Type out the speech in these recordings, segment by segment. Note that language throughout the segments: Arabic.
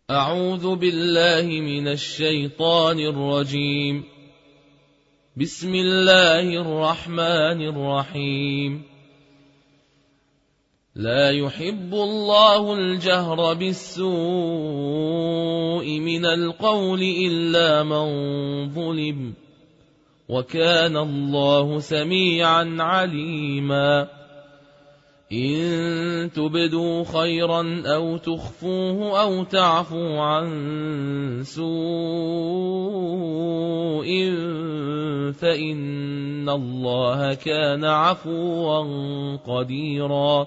أعوذ بالله من الشيطان الرجيم. بسم الله الرحمن الرحيم. لا يحب الله الجهر بالسوء من القول إلا من ظلم، وكان الله سميعا عليما. إن تبدوا خيرا أو تخفوه أو تعفوا عن سوء فإن الله كان عفوا قديرا.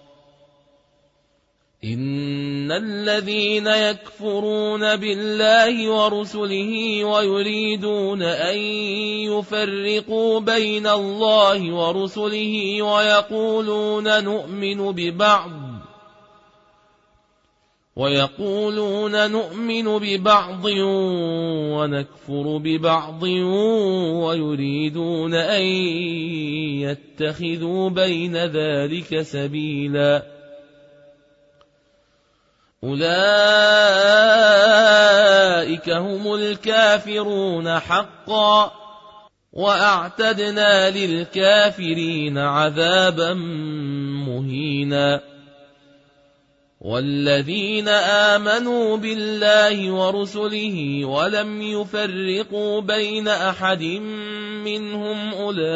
إن الذين يكفرون بالله ورسله ويريدون أن يفرقوا بين الله ورسله ويقولون نؤمن ببعض ونكفر ببعض ويريدون أن يتخذوا بين ذلك سبيلا، أولئك هم الكافرون حقا، وأعتدنا للكافرين عذابا مهينا. والذين آمنوا بالله ورسله ولم يفرقوا بين أحد منهم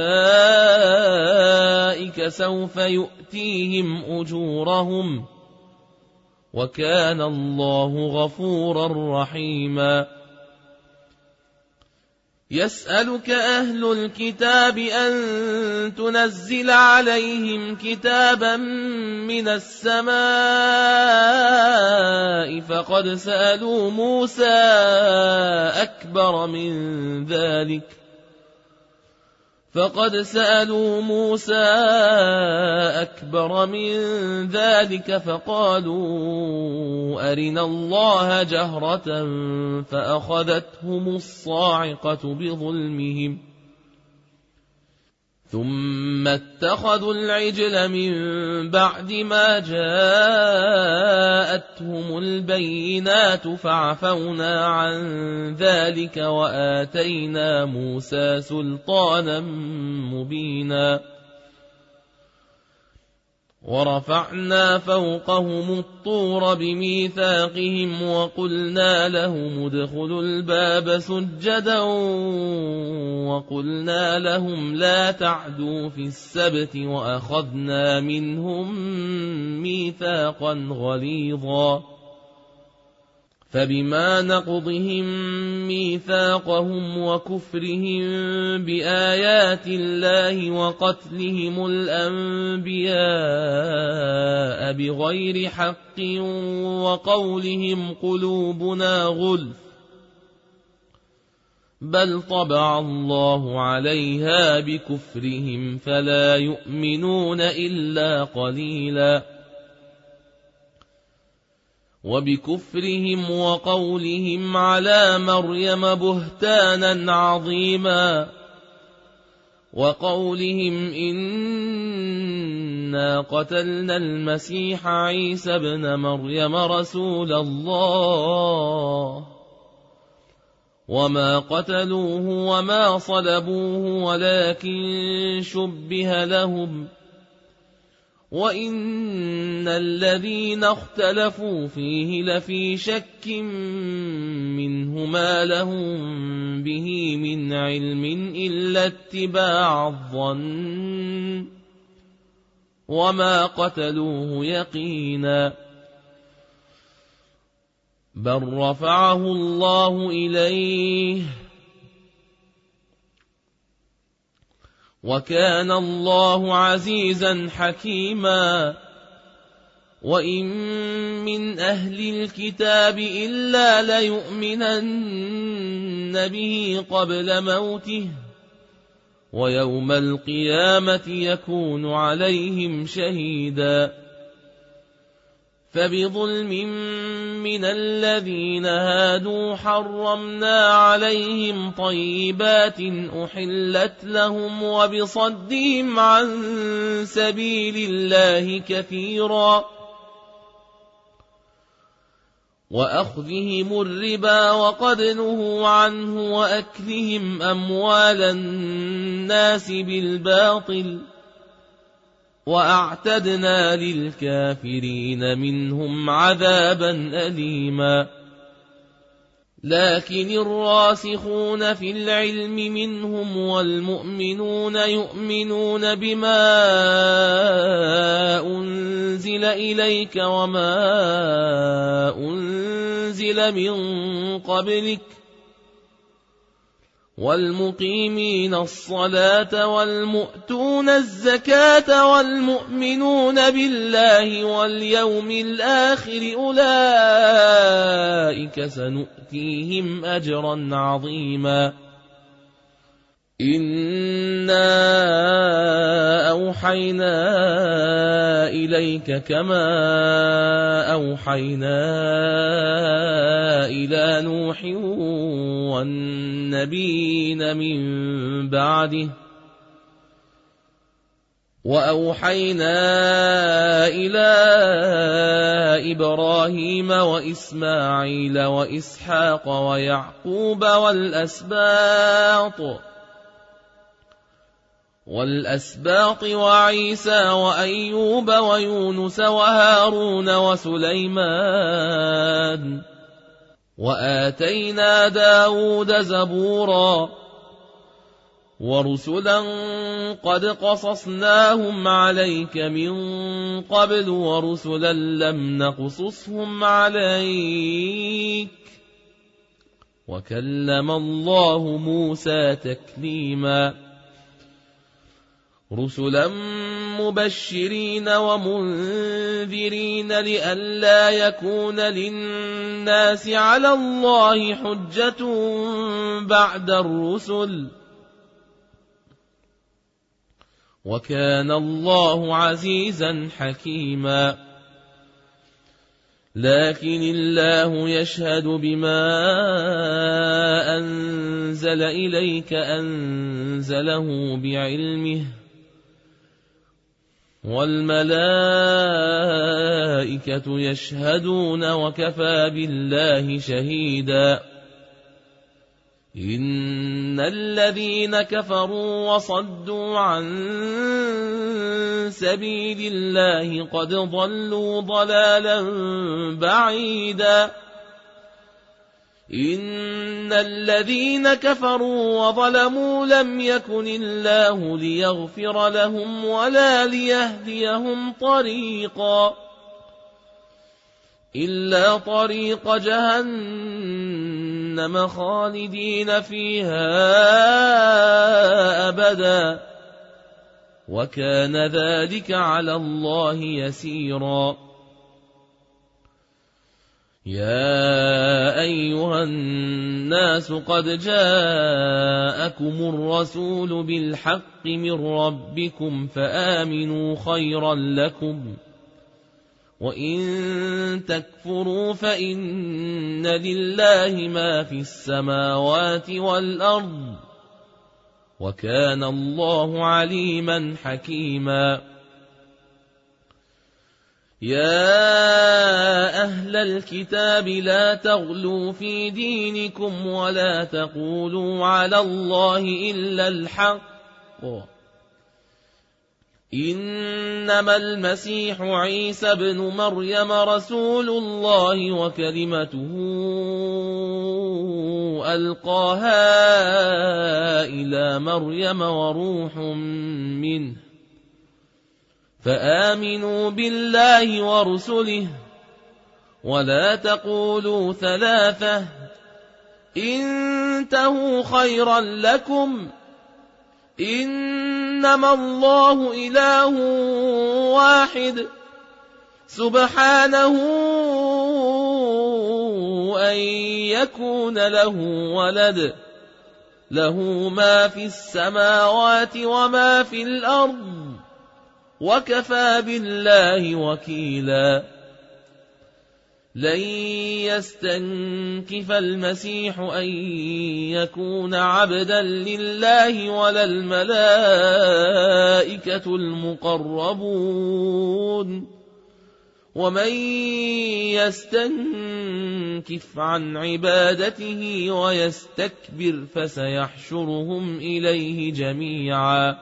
أولئك سوف يؤتيهم أجورهم، وكان الله غفورا رحيما. يسألك أهل الكتاب أن تنزل عليهم كتابا من السماء فقد سألوا موسى أكبر من ذلك فقالوا أرنا الله جهرة فأخذتهم الصاعقة بظلمهم، ثم اتخذوا العجل من بعد ما جاءتهم البينات فعفونا عن ذلك وآتينا موسى سلطانا مبينا. ورفعنا فوقهم الطور بميثاقهم وقلنا لهم ادخلوا الباب سجدا وقلنا لهم لا تعدوا في السبت وأخذنا منهم ميثاقا غليظا. فبما نقضهم ميثاقهم وكفرهم بآيات الله وقتلهم الأنبياء بغير حق وقولهم قلوبنا غلف، بل طبع الله عليها بكفرهم فلا يؤمنون إلا قليلا. وبكفرهم وقولهم على مريم بهتانا عظيما، وقولهم إنا قتلنا المسيح عيسى ابن مريم رسول الله وما قتلوه وما صلبوه ولكن شبه لهم، وإن الذين اختلفوا فيه لفي شك منه ما لهم به من علم إلا اتباع الظن وما قتلوه يقينا، بل رفعه الله إليه وكان الله عزيزا حكيما. وإن من أهل الكتاب إلا ليؤمنن به قبل موته ويوم القيامة يكون عليهم شهيدا. فبظلم من الذين هادوا حرمنا عليهم طيبات أحلت لهم وبصدهم عن سبيل الله كثيرا. وأخذهم الربا وقد نهوا عنه وأكلهم أموال الناس بالباطل وأعتدنا للكافرين منهم عذابا أليما لكن الراسخون في العلم منهم والمؤمنون يؤمنون بما أنزل إليك وما أنزل من قبلك والمقيمين الصلاة والمؤتون الزكاة والمؤمنون بالله واليوم الآخر أولئك سنؤتيهم أجرا عظيما إنا أوحينا إليك كما أوحينا إلى نوح والنبيين من بعده وأوحينا إلى إبراهيم وإسماعيل وإسحاق ويعقوب والأسباط وعيسى وأيوب ويونس وهارون وسليمان وآتينا داود زبورا ورسلا قد قصصناهم عليك من قبل ورسلا لم نقصصهم عليك وكلم الله موسى تكليما رسلا مبشرين ومنذرين لئلا يكون للناس على الله حجة بعد الرسل وكان الله عزيزا حكيما لكن الله يشهد بما أنزل إليك أنزله بعلمه والملائكة يشهدون وكفى بالله شهيدا إن الذين كفروا وصدوا عن سبيل الله قد ضلوا ضلالا بعيدا إن الذين كفروا وظلموا لم يكن الله ليغفر لهم ولا ليهديهم طريقا إلا طريق جهنم خالدين فيها أبدا وكان ذلك على الله يسيرا يا أيها الناس قد جاءكم الرسول بالحق من ربكم فآمنوا خيرا لكم وإن تكفروا فإن لله ما في السماوات والأرض وكان الله عليما حكيما يا أهل الكتاب لا تغلوا في دينكم ولا تقولوا على الله إلا الحق إنما المسيح عيسى بن مريم رسول الله وكلمته ألقاها إلى مريم وروح منه فآمنوا بالله ورسله ولا تقولوا ثلاثة انتهوا خيرا لكم إنما الله إله واحد سبحانه أن يكون له ولد له ما في السماوات وما في الأرض وكفى بالله وكيلا لن يستنكف المسيح أن يكون عبدا لله ولا الملائكة المقربون ومن يستنكف عن عبادته ويستكبر فسيحشرهم إليه جميعا.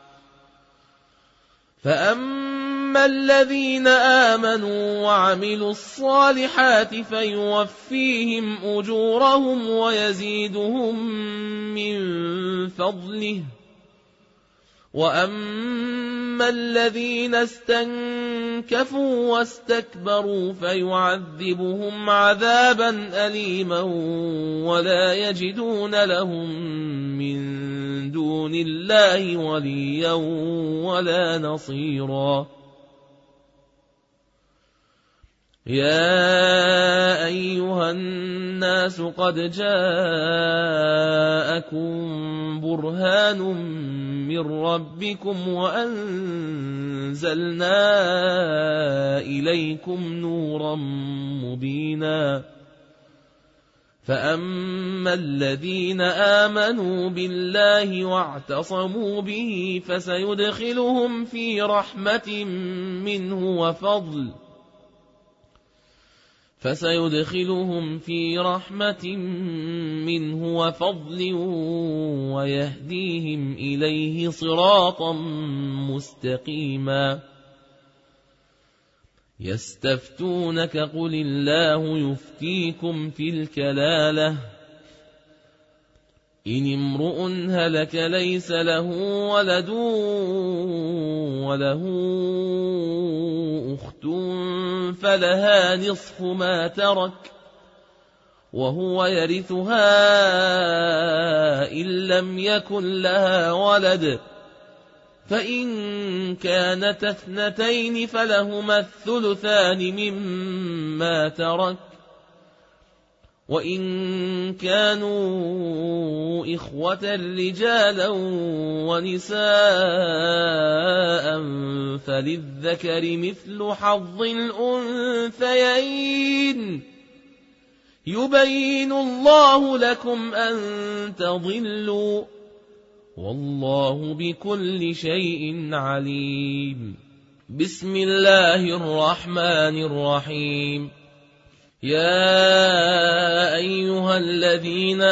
فأما الذين آمنوا وعملوا الصالحات فيوفيهم أجورهم ويزيدهم من فضله، وأما الذين استنكفوا واستكبروا فيعذبهم عذابا أليما ولا يجدون لهم من دون الله وليا ولا نصيرا. يا أيها الناس قد جاءكم برهان من ربكم وأنزلنا إليكم نورا مبينا. فأما الذين آمنوا بالله واعتصموا به فسيدخلهم في رحمة منه وفضل ويهديهم إليه صراطا مستقيما. يستفتونك قل الله يفتيكم في الكلالة إن امرؤ هلك ليس له ولد وله أخت فلها نصف ما ترك وهو يرثها إن لم يكن لها ولد، فإن كانت اثنتين فلهما الثلثان مما ترك، وإن كانوا إخوة رجالا ونساء فللذكر مثل حظ الأنثيين. يبين الله لكم أن تضلوا والله بكل شيء عليم. بسم الله الرحمن الرحيم. يا أيها الذين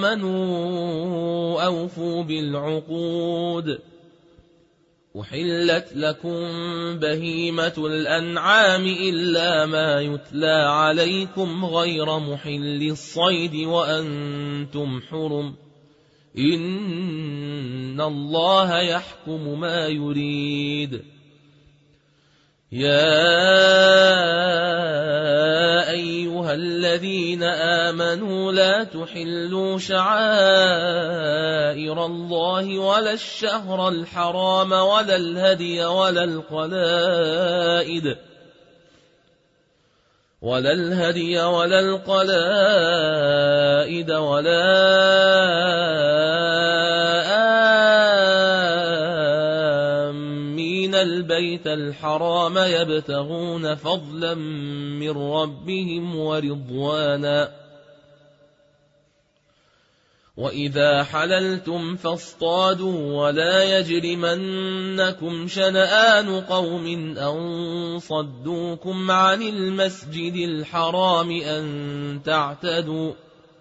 آمنوا أوفوا بالعقود. أحلت لكم بهيمة الأنعام إلا ما يتلى عليكم غير محل الصيد وأنتم حرم، إن الله يحكم ما يريد. يا أيها الذين آمنوا لا تحلوا شعائر الله ولا الشهر الحرام ولا الهدي ولا القلائد ولا آمين البيت الحرام يبتغون فضلا من ربهم ورضوانا. وإذا حللتم فاصطادوا ولا يجرمنكم شنآن قوم أن صدوكم عن المسجد الحرام أن تعتدوا.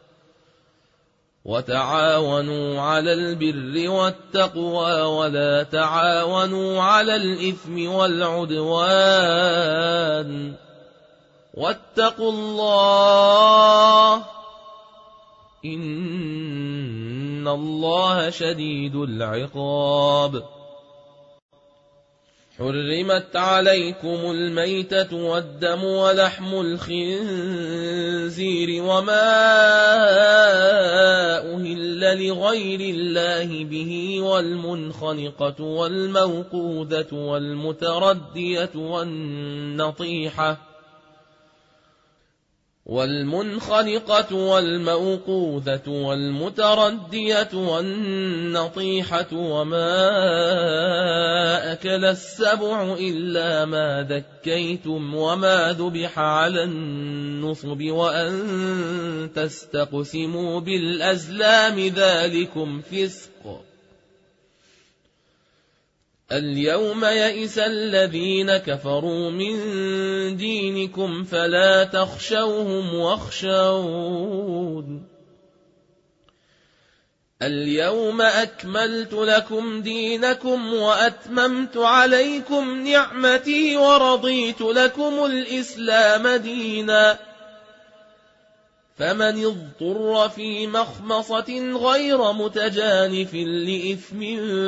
وتعاونوا على البر والتقوى ولا تعاونوا على الإثم والعدوان، واتقوا الله إن الله شديد العقاب. حرمت عليكم الميتة والدم ولحم الخنزير وما أهل لغير الله به والمنخنقة والموقوذة والمتردية والنطيحة وما أكل السبع إلا ما ذكيتم وما ذبح على النصب وأن تستقسموا بالأزلام ذلكم فسق. اليوم يئس الذين كفروا من دينكم فلا تخشوهم واخشون اليوم أكملت لكم دينكم وأتممت عليكم نعمتي ورضيت لكم الإسلام دينا فمن اضطر في مخمصة غير متجانف لإثم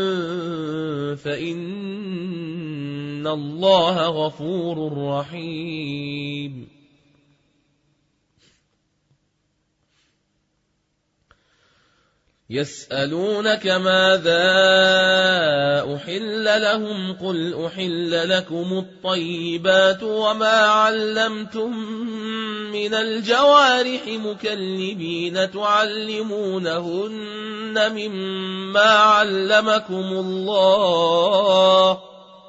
فإن الله غفور رحيم يسألونك ماذا أحل لهم قل أحل لكم الطيبات وما علمتم من الجوارح مكلبين تعلمونهن مما علمكم الله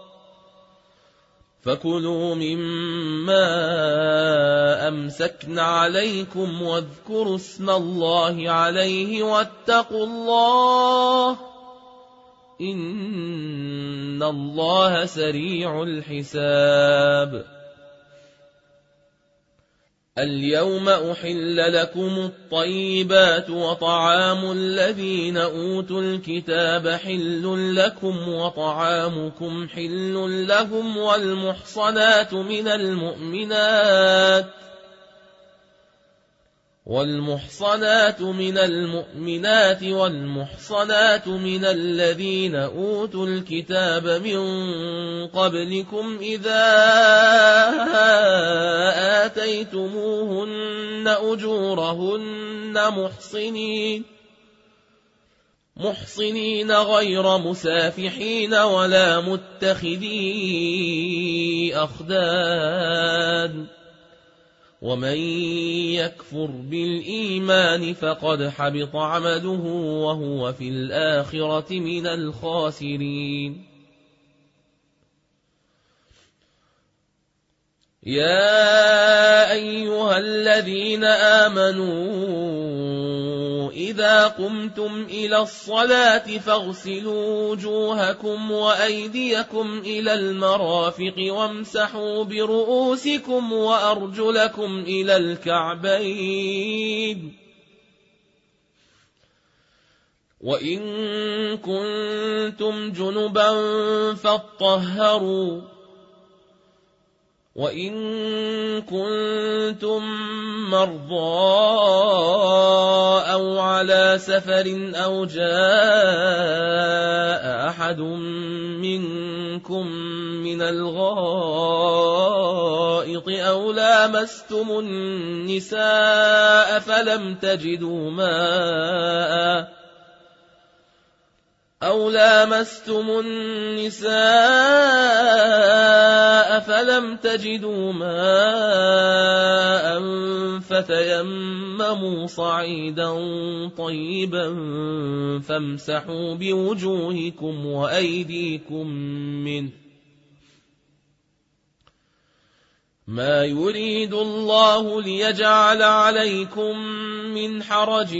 فكلوا مما أمسكن عليكم واذكروا اسم الله عليه واتقوا الله إن الله سريع الحساب اليوم أحل لكم الطيبات وطعام الذين أوتوا الكتاب حل لكم وطعامكم حل لهم والمحصنات من المؤمنات والمحصنات من الذين أوتوا الكتاب من قبلكم إذا آتيتموهن أجورهن محصنين غير مسافحين ولا متخذي أخدان ومن يكفر بالإيمان فقد حبط عمله وهو في الآخرة من الخاسرين يا أيها الذين آمنوا إذا قمتم إلى الصلاة فاغسلوا وجوهكم وأيديكم إلى المرافق وامسحوا برؤوسكم وأرجلكم إلى الكعبين وإن كنتم جنبا فاطهروا وإن كنتم مرضى أو على سفر أو جاء أحد منكم من الغائط أو لامستم النساء فلم تجدوا ماء فتيمموا صعيدا طيبا فامسحوا بوجوهكم وأيديكم منه ما يريد الله ليجعل عليكم من حرج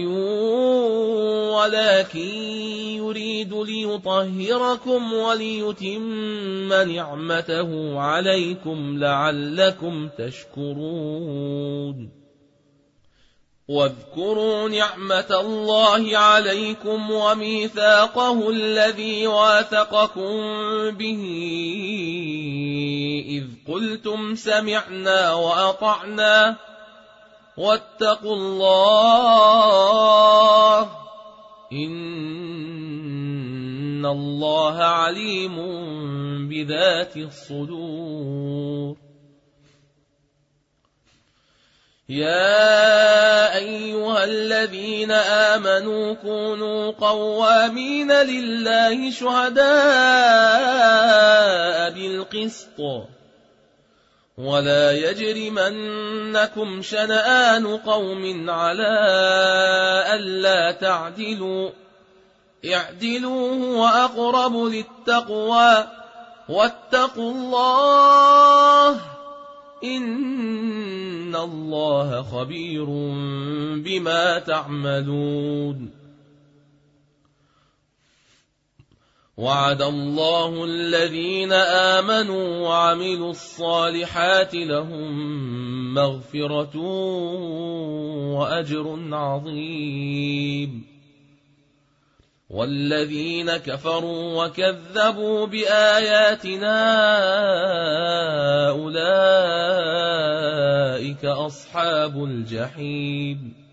ولكن يريد ليطهركم وليتم نعمته عليكم لعلكم تشكرون واذكروا نعمة الله عليكم وميثاقه الذي واثقكم به إذ قلتم سمعنا وأطعنا واتقوا الله إن الله عليم بذات الصدور يا أيها الذين آمنوا كونوا قوامين لله شهداء بالقسط ولا يجرمنكم شنآن قوم على ألا تعدلوا اعدلوا هو أقرب للتقوى واتقوا الله إن الله خبير بما تعملون وعد الله الذين آمنوا وعملوا الصالحات لهم مغفرة وأجر عظيم. والذين كفروا وكذبوا بآياتنا أولئك أصحاب الجحيم.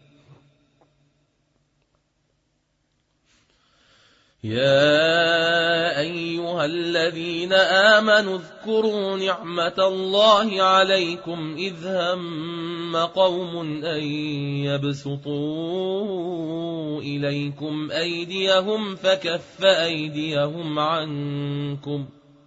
يا أيها الذين آمنوا اذكروا نعمة الله عليكم إذ هم قوم أن يبسطوا إليكم أيديهم فكف أيديهم عنكم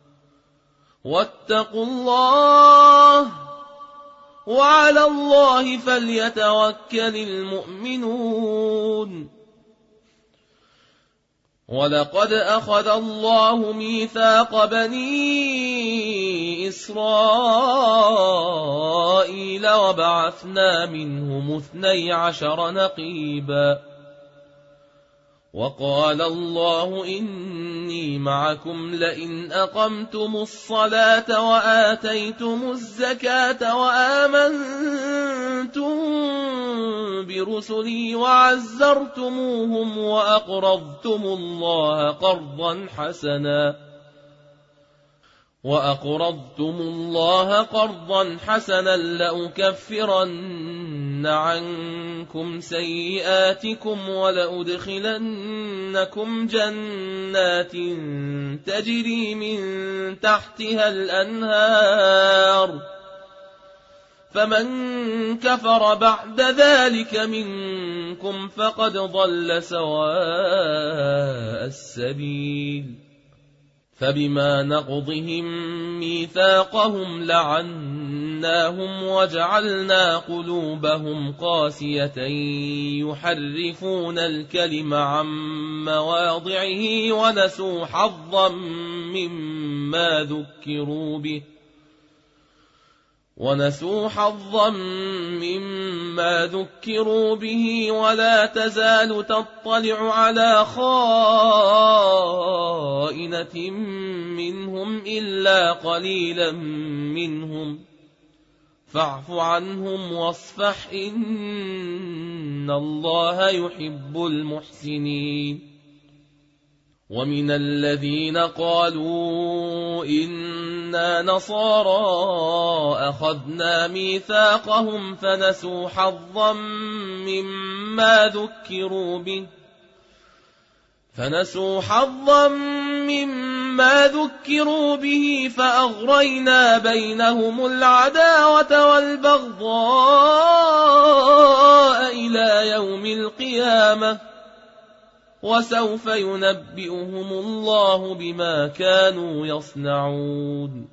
واتقوا الله وعلى الله فليتوكل المؤمنون. ولقد أخذ الله ميثاق بني إسرائيل وبعثنا منهم 12 نقيبا وقال الله إني معكم لئن أقمتم الصلاة وآتيتم الزكاة وآمنتم برسلي وعزرتموهم وأقرضتم الله قرضا حسنا لأكفرن عنكم سيئاتكم ولأدخلنكم جنات تجري من تحتها الأنهار فمن كفر بعد ذلك منكم فقد ضل سواء السبيل. فبما نقضهم ميثاقهم لعناهم وجعلنا قلوبهم قاسية يحرفون الكلم عن مواضعه ونسوا حظا مما ذكروا به ولا تزال تطلع على خائنة منهم إلا قليلا منهم فاعف عنهم واصفح إن الله يحب المحسنين. ومن الذين قالوا إنا نصارى أخذنا ميثاقهم فنسوا حظا مما ذكروا به فأغرينا بينهم العداوة والبغضاء إلى يوم القيامة وسوف ينبئهم الله بما كانوا يصنعون.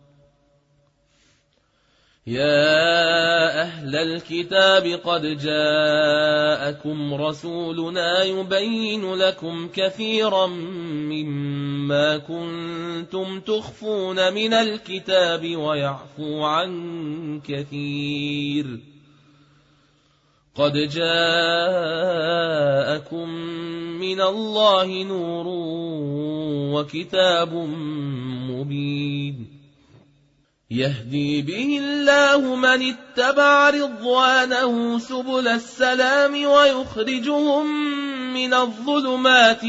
يا أهل الكتاب قد جاءكم رسولنا يبين لكم كثيرا مما كنتم تخفون من الكتاب ويعفو عن كثير. قد جاءكم من الله نور وكتاب مبين يهدي به الله من اتبع رضوانه سبل السلام ويخرجهم من الظلمات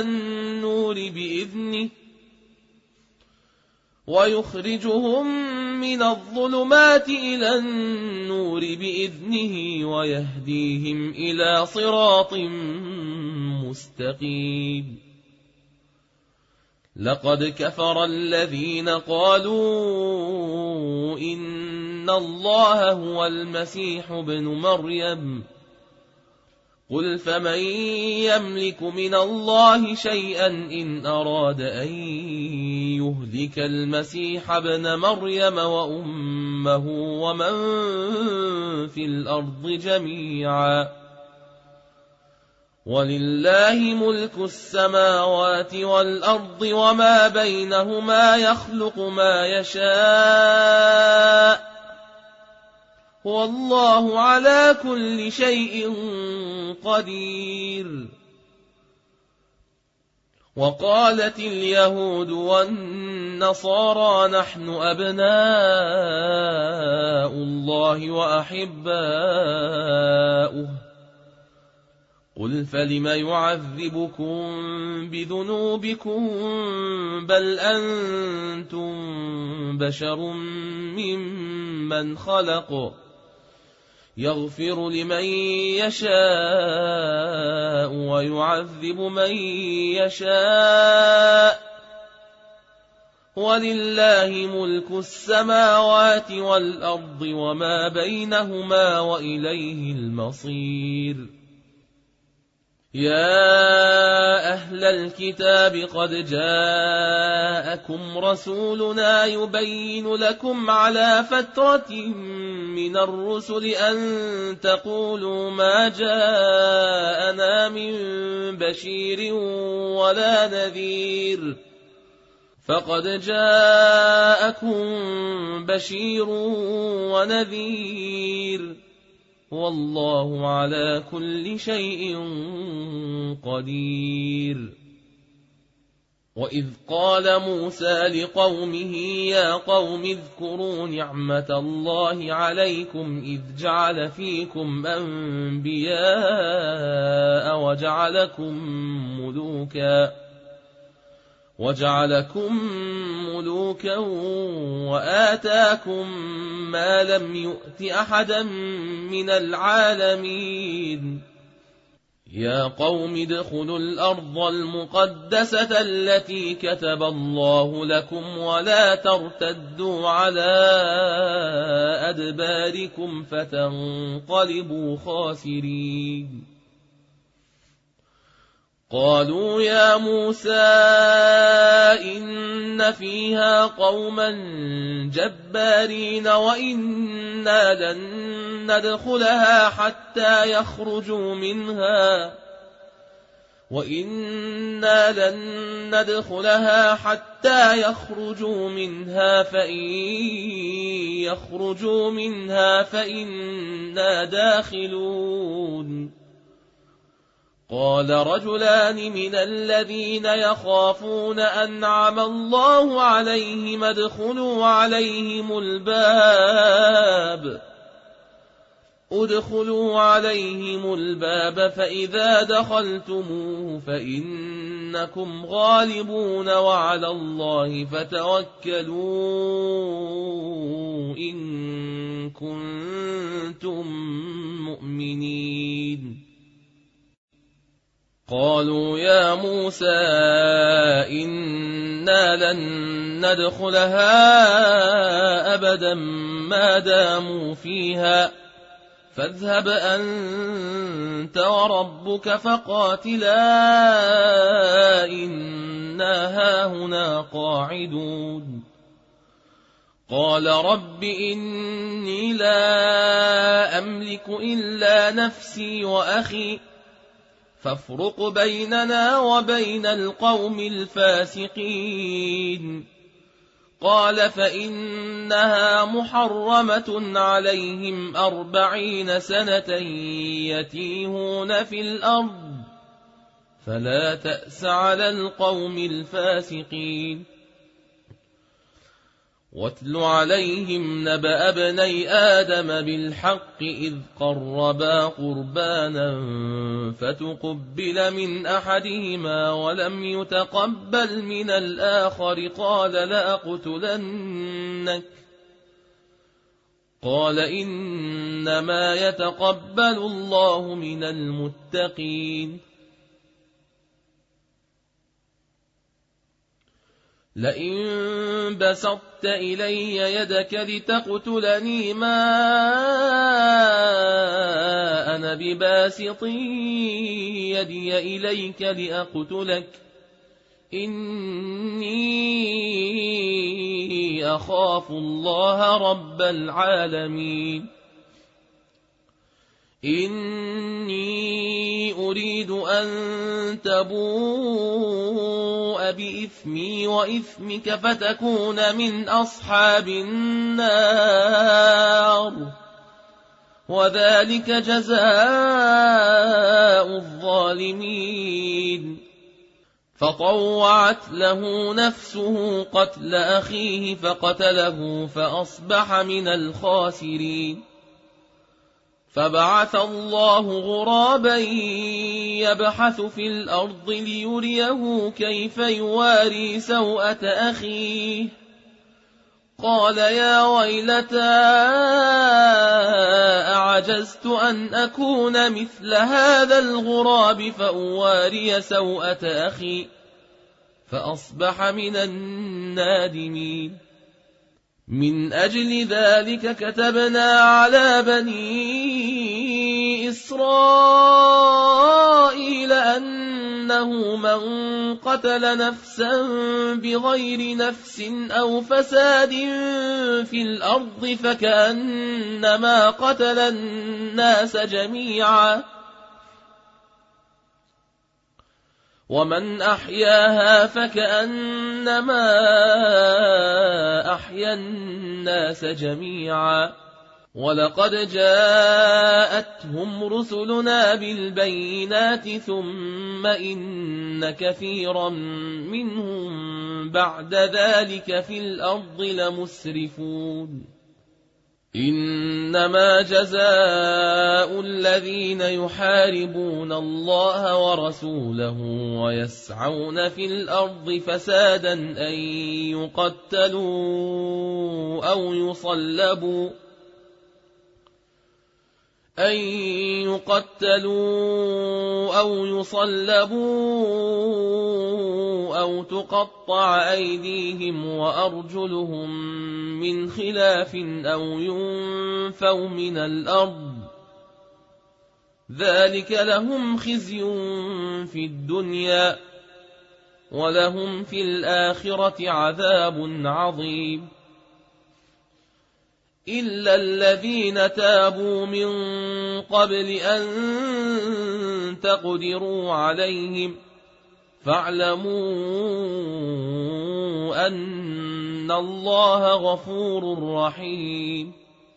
إلى النور بإذنه ويهديهم إلى صراط مستقيم. لقد كفر الذين قالوا إن الله هو المسيح ابن مريم قل فمن يملك من الله شيئا إن أراد أن يهلك المسيح ابن مريم وأمه ومن في الأرض جميعا ولله ملك السماوات والأرض وما بينهما يخلق ما يشاء والله على كل شيء قدير. وقالت اليهود والنصارى نحن أبناء الله وأحباؤه قل فلم يعذبكم بذنوبكم بل أنتم بشر ممن خلق يغفر لمن يشاء ويعذب من يشاء ولله ملك السماوات والأرض وما بينهما وإليه المصير. يا أهل الكتاب قد جاءكم رسولنا يبين لكم على فترة من الرسل أن تقولوا ما جاءنا من بشير ولا نذير فقد جاءكم بشير ونذير والله على كل شيء قدير. وإذ قال موسى لقومه يا قوم اذكروا نعمة الله عليكم إذ جعل فيكم أنبياء وجعلكم ملوكا وآتاكم ما لم يؤت أحدا من العالمين. يا قوم ادخلوا الأرض المقدسة التي كتب الله لكم ولا ترتدوا على أدباركم فتنقلبوا خاسرين. قالوا يا موسى إن فيها قوما جبارين وإنا لن ندخلها حتى يخرجوا منها فإن يخرجوا منها فإنا داخلون. قال رجلان من الذين يخافون أنعم الله عليهم ادخلوا عليهم الباب فإذا دخلتموه فإنكم غالبون وعلى الله فتوكلوا إن كنتم مؤمنين. قالوا يا موسى إنا لن ندخلها أبدا ما داموا فيها فاذهب أنت وربك فقاتلا إنا هاهنا قاعدون. قال رب إني لا أملك إلا نفسي وأخي فافرق بيننا وبين القوم الفاسقين. قال فإنها محرمة عليهم 40 سنة يتيهون في الأرض فلا تأس على القوم الفاسقين. واتل عليهم نبأ ابني آدم بالحق إذ قربا قربانا فتقبل من أحدهما ولم يتقبل من الآخر قال لأقتلنك قال إنما يتقبل الله من المتقين. لئن بسطت إلي يدك لتقتلني ما أنا بباسط يدي إليك لأقتلك إني أخاف الله رب العالمين. إني أريد أن تبوء بإثمي وإثمك فتكون من أصحاب النار وذلك جزاء الظالمين. فطوعت له نفسه قتل أخيه فقتله فأصبح من الخاسرين. فبعث الله غرابا يبحث في الأرض ليريه كيف يواري سوءة أخيه، قال يا ويلتى أعجزت أن أكون مثل هذا الغراب فأواري سوءة أخي، فأصبح من النادمين. من أجل ذلك كتبنا على بني إسرائيل أنه من قتل نفسا بغير نفس أو فساد في الأرض فكأنما قتل الناس جميعا، ومن أحياها فكأنما أحيا الناس جميعا. ولقد جاءتهم رسلنا بالبينات ثم إن كثيرا منهم بعد ذلك في الأرض لمسرفون. إنما جزاء الذين يحاربون الله ورسوله ويسعون في الأرض فسادا أن يقتلوا أو يصلبوا أو تقطع أيديهم وأرجلهم من خلاف أو ينفوا من الأرض، ذلك لهم خزي في الدنيا ولهم في الآخرة عذاب عظيم. إلا الذين تابوا من قبل أن تقدروا عليهم فاعلموا أن الله غفور رحيم.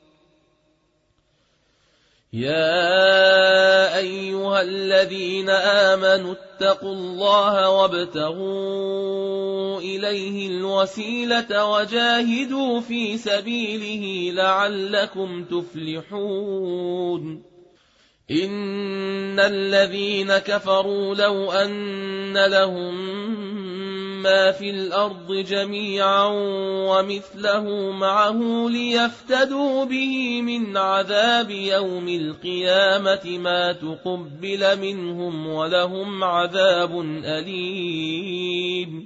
يا أيها الذين آمنوا اتقوا الله وابتغوا إليه الوسيلة وجاهدوا في سبيله لعلكم تفلحون. إن الذين كفروا لو أن لهم ما في الأرض جميعا ومثله معه ليفتدوا به من عذاب يوم القيامة ما تقبل منهم ولهم عذاب أليم.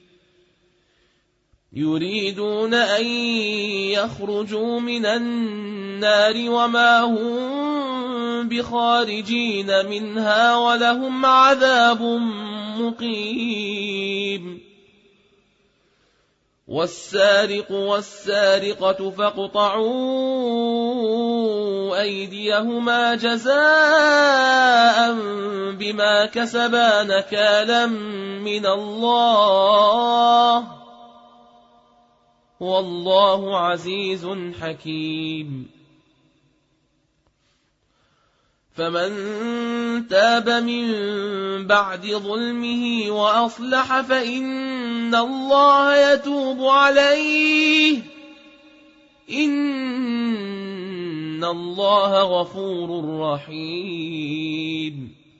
يريدون أن يخرجوا من النار وما هم بخارجين منها ولهم عذاب مقيم. والسارق والسارقة فاقطعوا أيديهما جزاء بما كسبا نكالا من الله والله عزيز حكيم. فمن تاب من بعد ظلمه وأصلح فإن الله يتوب عليه إن الله غفور رحيم.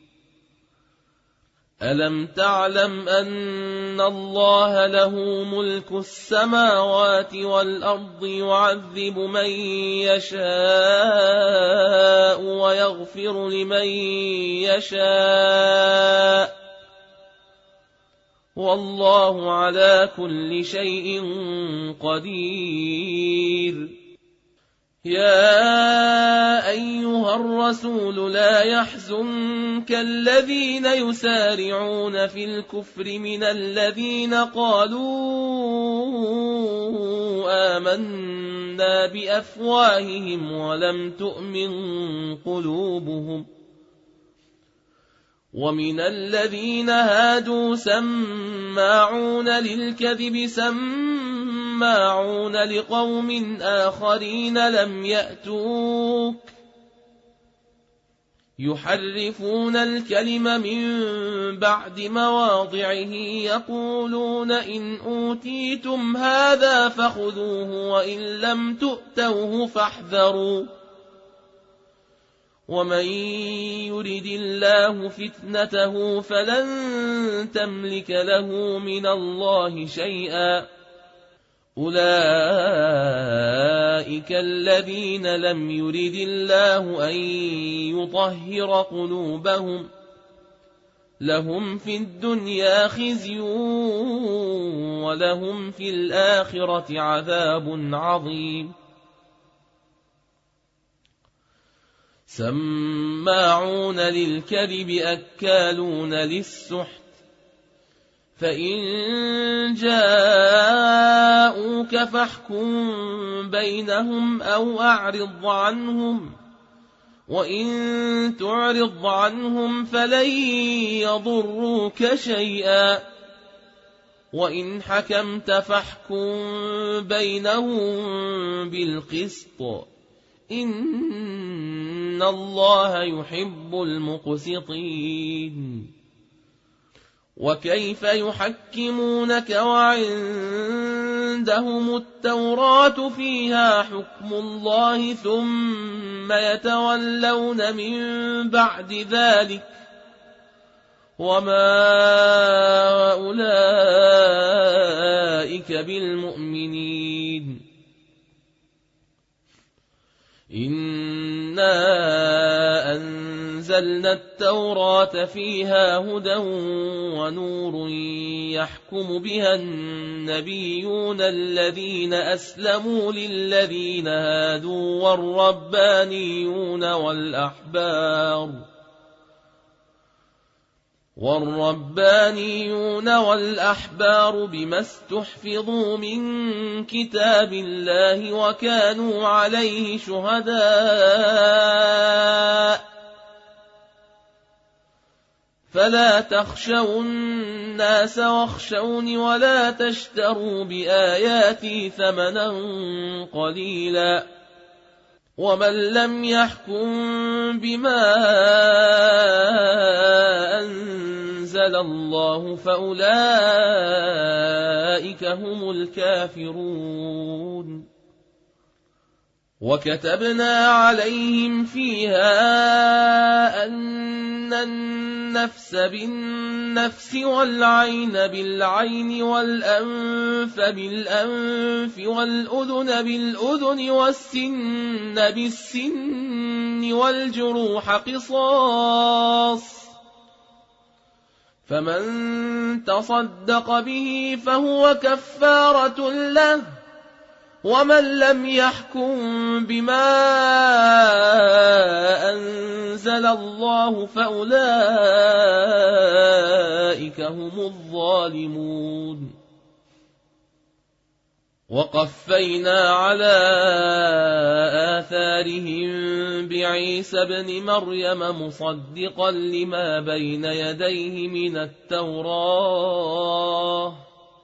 ألم تعلم أن الله له ملك السماوات والأرض يعذب من يشاء ويغفر لمن يشاء والله على كل شيء قدير. يا أيها الرسول لا يحزنك الذين يسارعون في الكفر من الذين قالوا آمنا بأفواههم ولم تؤمن قلوبهم، ومن الذين هادوا سماعون للكذب سماعون لقوم آخرين لم يأتوك يحرفون الكلم من بعد مواضعه يقولون إن أوتيتم هذا فخذوه وإن لم تؤتوه فاحذروا ومن يرد الله فتنته فلن تملك له من الله شيئا أولئك الذين لم يرد الله أن يطهر قلوبهم لهم في الدنيا خزي ولهم في الآخرة عذاب عظيم سماعون للكذب أكالون للسحت فإن جاءوك فاحكم بينهم أو أعرض عنهم وإن تعرض عنهم فلن يضروك شيئا وإن حكمت فاحكم بينهم بالقسط إن الله يحب المقسطين وكيف يحكمونك وعندهم التوراة فيها حكم الله ثم يتولون من بعد ذلك وما أولئك بالمؤمنين إنا أنزلنا التوراة فيها هدى ونور يحكم بها النبيون الذين أسلموا للذين هادوا والربانيون والأحبار بما استحفظوا من كتاب الله وكانوا عليه شهداء فلا تخشوا الناس واخشوني ولا تشتروا بآياتي ثمنا قليلا ومن لم يحكم بما أنزل الله فأولئك هم الكافرون وكتبنا عليهم فيها أن النفس بالنفس والعين بالعين والأنف بالأنف والأذن بالأذن والسن بالسن والجروح قصاص فمن تصدق به فهو كفارة له ومن لم يحكم بما أنزل الله فأولئك هم الظالمون وقفينا على آثارهم بعيسى ابن مريم مصدقا لما بين يديه من التوراة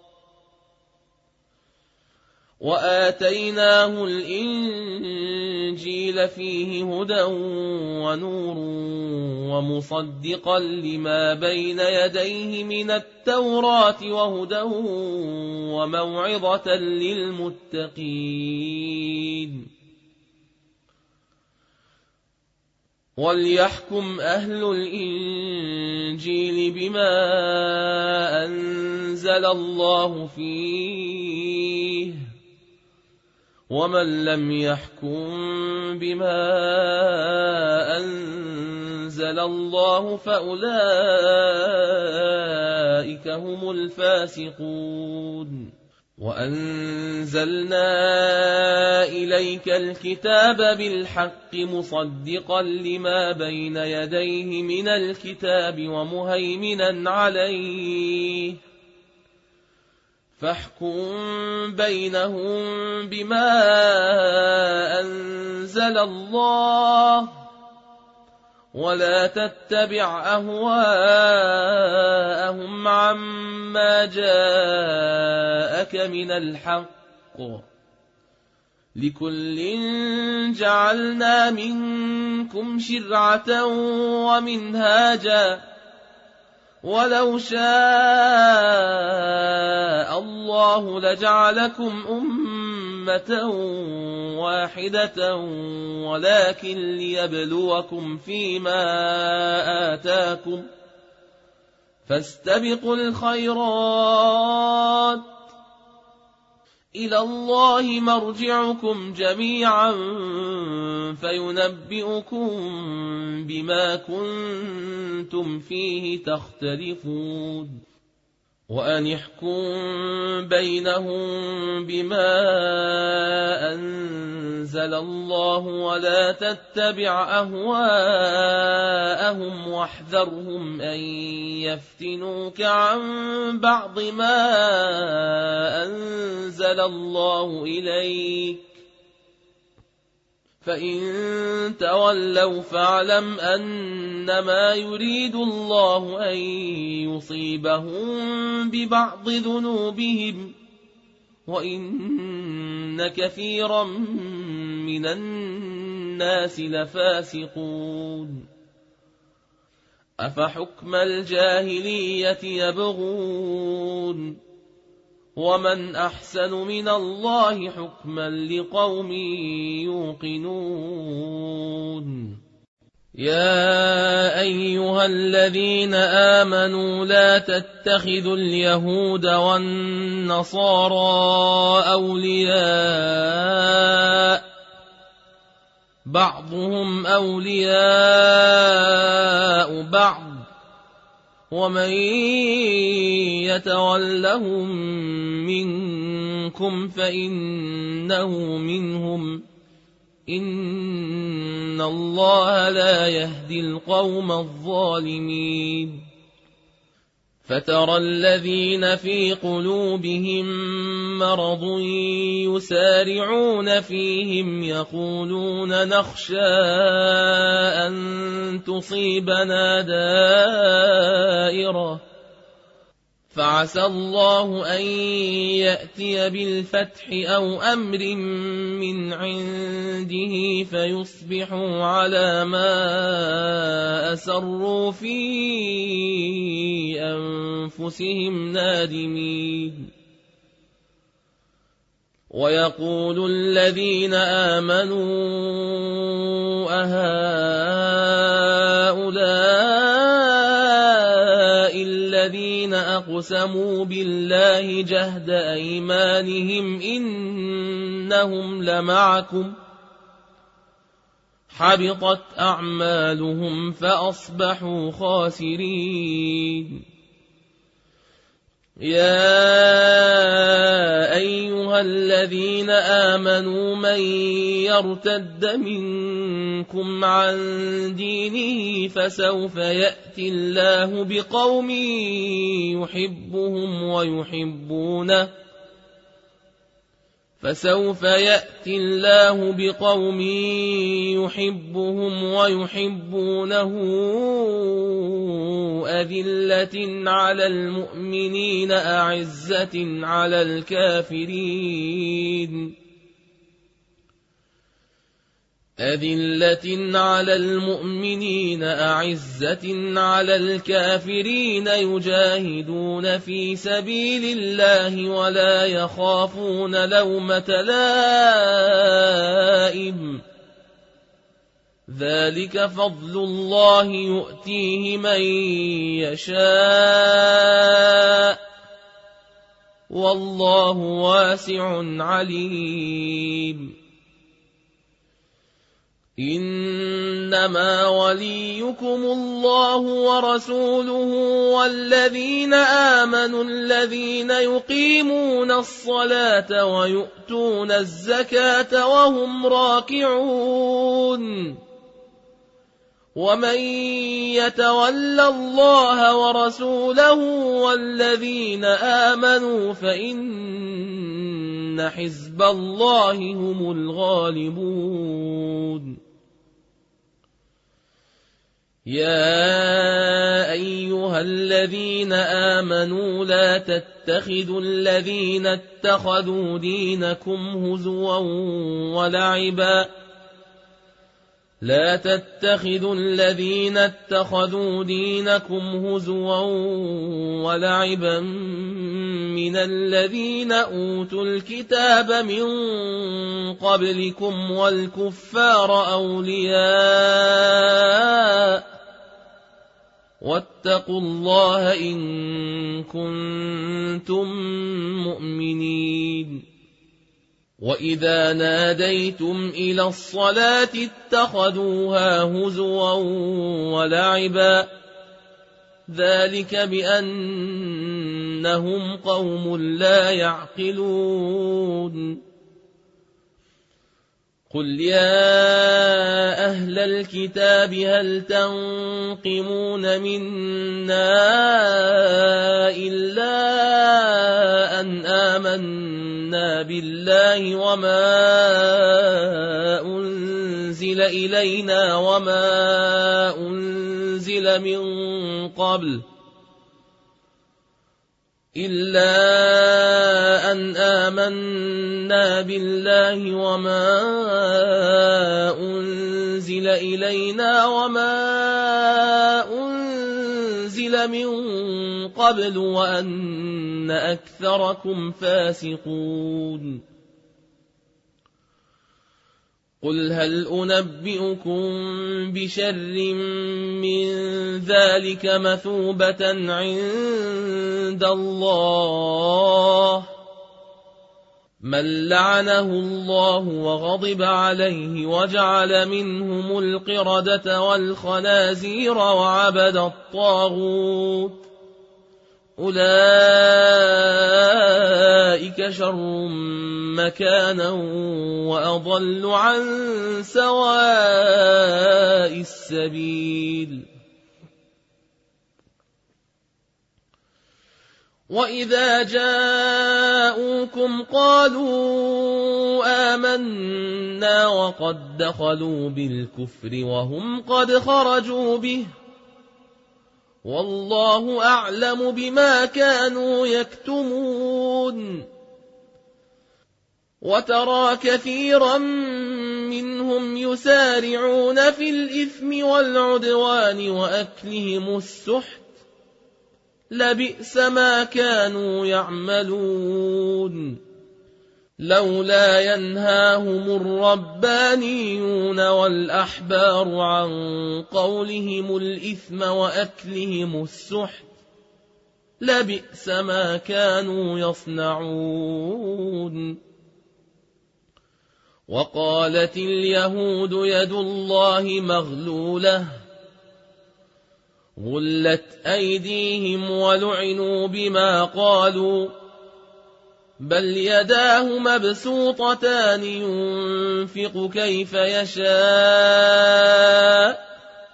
وآتيناه الإنجيل فيه هدى ونور ومصدقا لما بين يديه من التوراة وهدى وموعظة للمتقين وليحكم أهل الإنجيل بما أنزل الله فيه ومن لم يحكم بما أنزل الله فأولئك هم الفاسقون وأنزلنا إليك الكتاب بالحق مصدقا لما بين يديه من الكتاب ومهيمنا عليه فاحكم بينهم بما أنزل الله ولا تتبع أهواءهم عما جاءك من الحق لكل جعلنا منكم شرعة ومنهاجا ولو شاء الله لجعلكم أمة واحدة ولكن ليبلوكم فيما آتاكم فاستبقوا الخيرات إلى الله مرجعكم جميعا فينبئكم بما كنتم فيه تختلفون وأن احكم بينهم بما أنزل الله ولا تتبع أهواءهم واحذرهم أن يفتنوك عن بعض ما أنزل الله إليك فإن تولوا فاعلم أنما يريد الله أن يصيبهم ببعض ذنوبهم وإن كثيرا من الناس لفاسقون أفحكم الجاهلية يبغون ومن أحسن من الله حكما لقوم يوقنون يا أيها الذين آمنوا لا تتخذوا اليهود والنصارى أولياء بعضهم أولياء بعض ومن يتولهم منكم فإنه منهم إن الله لا يهدي القوم الظالمين فترى الذين في قلوبهم مرض يسارعون فيهم يقولون نخشى أن تصيبنا دائرة فعسى الله أن يأتي بالفتح أو أمر من عنده فيصبحوا على ما أسروا في أنفسهم نادمين ويقول الذين آمنوا أهؤلاء الذين أقسموا بالله جهد أيمانهم إنهم لمعكم حبطت أعمالهم فأصبحوا خاسرين يا أيها الذين آمنوا من يرتد منكم عن دينه فسوف يأتي الله بقوم يحبهم ويحبونه أذلة على المؤمنين أعزة على الكافرين يجاهدون في سبيل الله ولا يخافون لومة لائم ذلك فضل الله يؤتيه من يشاء والله واسع عليم إنما وليكم الله ورسوله والذين آمنوا الذين يقيمون الصلاة ويؤتون الزكاة وهم راكعون ومن يتول الله ورسوله والذين آمنوا فإن حزب الله هم الغالبون يا أيها أيها الذين آمنوا لا تتخذوا الذين اتخذوا دينكم هزوا ولعبا من الذين أوتوا الكتاب من قبلكم والكفار أولياء واتقوا الله إن كنتم مؤمنين. وإذا ناديتم إلى الصلاة اتخذوها هزوا ولعبا ذلك بأنهم قوم لا يعقلون. قل يا أهل الكتاب هل تنقمون منا إلا أن آمنا بالله وما أنزل إلينا وما أنزل من قبل وأن أكثركم فاسقون. قل هل أنبئكم بشر من ذلك مثوبة عند الله من لعنه الله وغضب عليه وجعل منهم القردة والخنازير وعبد الطاغوت أولئك شر مكانا وأضل عن سواء السبيل. وإذا جاءوكم قالوا آمنا وقد دخلوا بالكفر وهم قد خرجوا به والله أعلم بما كانوا يكتمون. وترى كثيرا منهم يسارعون في الإثم والعدوان وأكلهم السحت لبئس ما كانوا يعملون. لولا ينهاهم الربانيون والأحبار عن قولهم الإثم وأكلهم السحت لبئس ما كانوا يصنعون. وقالت اليهود يد الله مغلولة غلت أيديهم ولعنوا بما قالوا بل يداه مبسوطتان ينفق كيف يشاء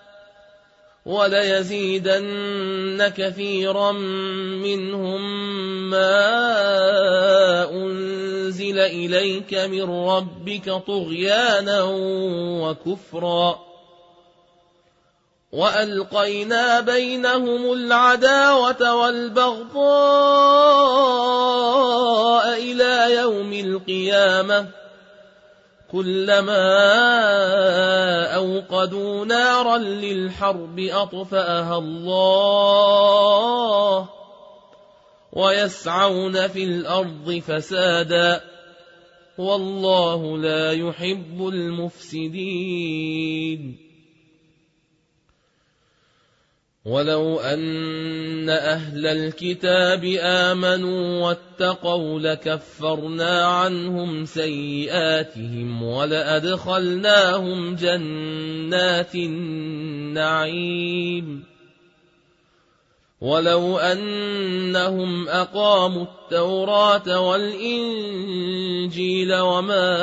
وليزيدن كثيرا منهم ما أنزل إليك من ربك طغيانا وكفرا وألقينا بينهم العداوة والبغضاء إلى يوم القيامة كلما أوقدوا نارا للحرب أطفأها الله ويسعون في الأرض فسادا والله لا يحب المفسدين. ولو أن أهل الكتاب آمنوا واتقوا لكفرنا عنهم سيئاتهم ولأدخلناهم جنات النعيم. ولو أنهم أقاموا التوراة والإنجيل وما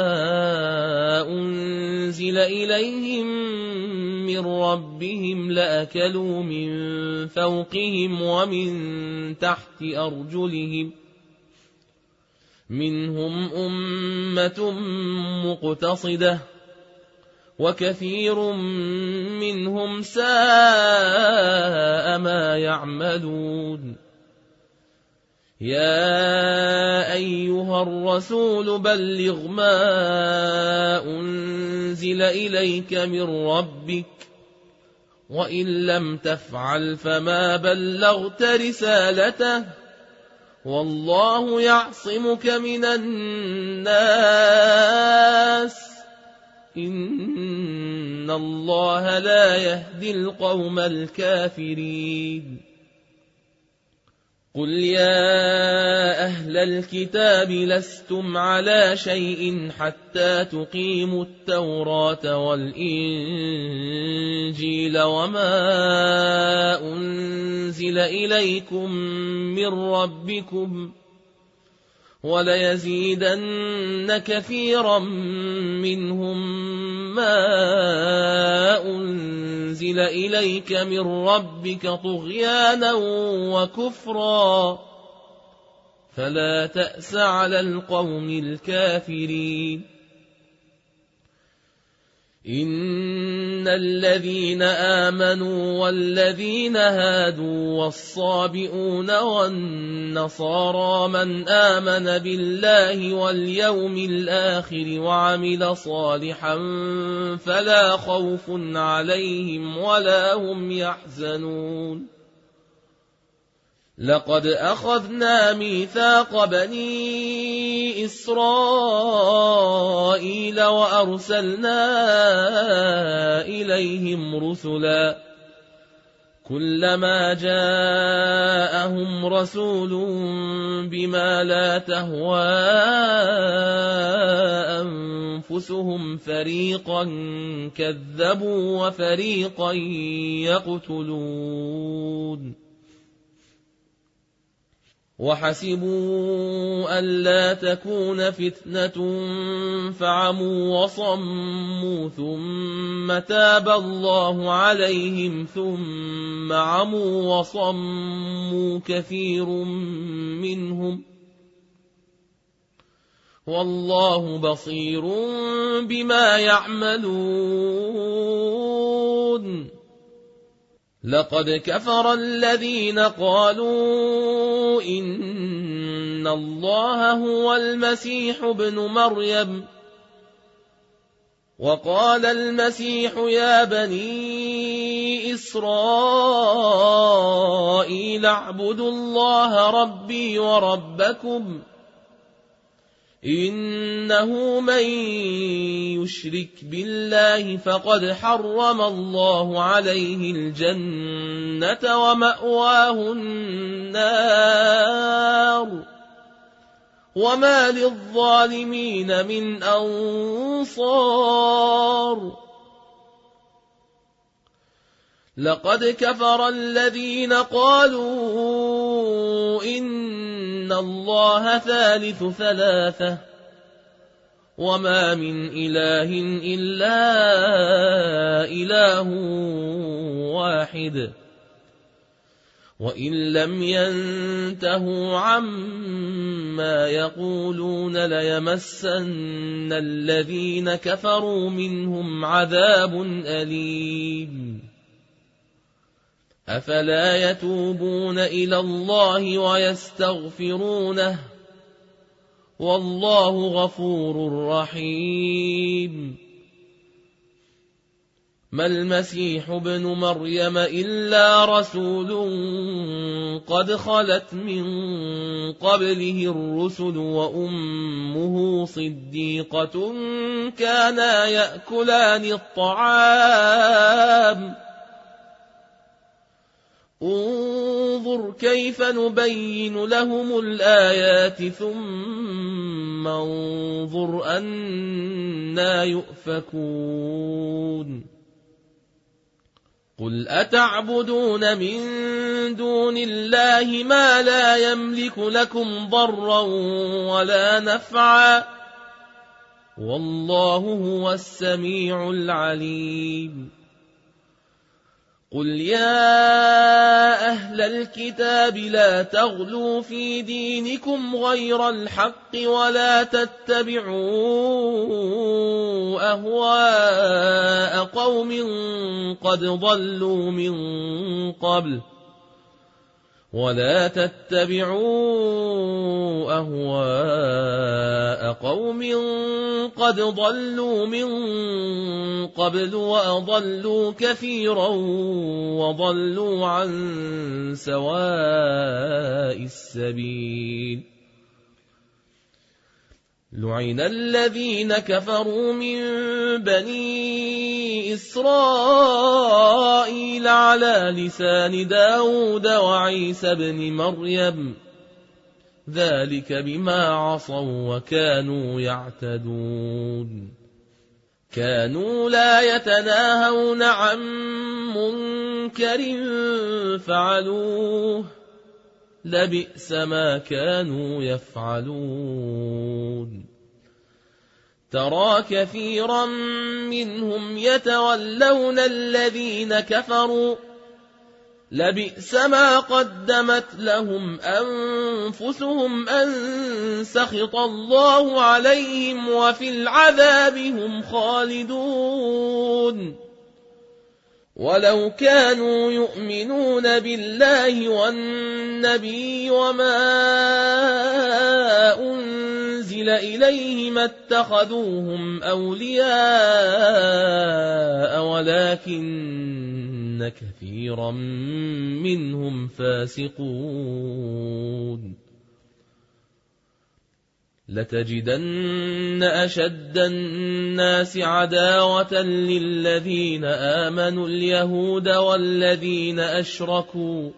أنزل إليهم من ربهم لأكلوا من فوقهم ومن تحت أرجلهم منهم أمة مقتصدة وكثير منهم ساء ما بما يعملون يا أيها الرسول بلغ ما أنزل إليك من ربك وإن لم تفعل فما بلغت رسالته والله يعصمك من الناس إن الله لا يهدي القوم الكافرين قل يا أهل الكتاب لستم على شيء حتى تقيموا التوراة والإنجيل وما أنزل إليكم من ربكم وليزيدن كثيرا منهم ما أنزل إليك من ربك طغيانا وكفرا فلا تأس على القوم الكافرين إن الذين آمنوا والذين هادوا والصابئون والنصارى من آمن بالله واليوم الآخر وعمل صالحا فلا خوف عليهم ولا هم يحزنون لقد أخذنا ميثاق بني إسرائيل وأرسلنا إليهم رسلا كلما جاءهم رسول بما لا تهوى أنفسهم فريقا كذبوا وفريقا يقتلون وحسبوا ألا تكون فتنة فعموا وصموا ثم تاب الله عليهم ثم عموا وصموا كثير منهم والله بصير بما يعملون لقد كفر الذين قالوا إن الله هو المسيح ابن مريم وقال المسيح يا بني إسرائيل اعبدوا الله ربي وربكم إنه من يشرك بالله فقد حرم الله عليه الجنة ومأواه النار وما للظالمين من أنصار لقد كفر الذين قالوا إن الله ثالث ثلاثة وما من إله إلا إله واحد وإن لم ينتهوا عما يقولون ليمسن الذين كفروا منهم عذاب أليم أفلا يتوبون إلى الله ويستغفرونه والله غفور رحيم ما المسيح ابن مريم إلا رسول قد خلت من قبله الرسل وأمه صديقة كانا يأكلان الطعام انظر كيف نبين لهم الآيات ثم انظر أنى يؤفكون قل أتعبدون من دون الله ما لا يملك لكم ضرا ولا نفعا والله هو السميع العليم قل يا أهل الكتاب لا تغلوا في دينكم غير الحق ولا تتبعوا أهواء قوم قد ضلوا من قبل ولا تتبعوا أهواء قوم قد ضلوا من قبل وأضلوا كثيرا وضلوا عن سواء السبيل. لعن الذين كفروا من بني إسرائيل على لسان داود وعيسى بن مريم ذلك بما عصوا وكانوا يعتدون. كانوا لا يتناهون عن منكر فعلوه لبئس ما كانوا يفعلون. ترى كثيرا منهم يتولون الذين كفروا لبئس ما قدمت لهم أنفسهم أن سخط الله عليهم وفي العذاب هم خالدون. ولو كانوا يؤمنون بالله والنبي وما أنزل إليه ما اتخذوهم أولياء ولكن كثيرا منهم فاسقون. لتجدن أشد الناس عداوة للذين آمنوا اليهود والذين أشركوا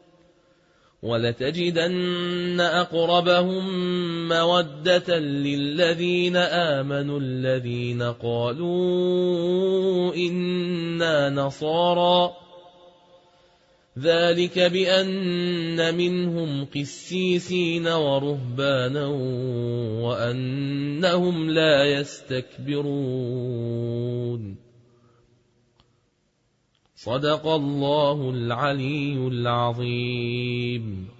ولتجدن أقربهم مودة للذين آمنوا الذين قالوا إنا نصارى ذلك بأن منهم قسيسين ورهبانا وأنهم لا يستكبرون. صدق الله العلي العظيم.